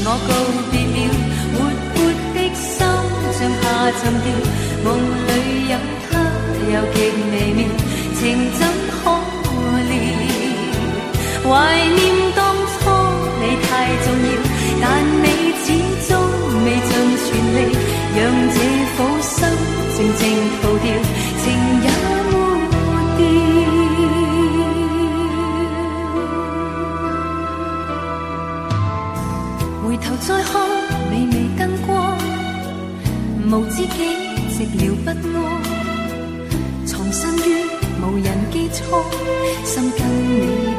我告別了，活潑的心像下沉掉，夢裏有他又極微妙，情怎可料？懷念當初你太重要，但你始終未盡全力，讓這顆心靜靜逃掉，情也沒掉。回頭再看微微燈光，無知己寂寥不安，藏身於無人機艙，心跟你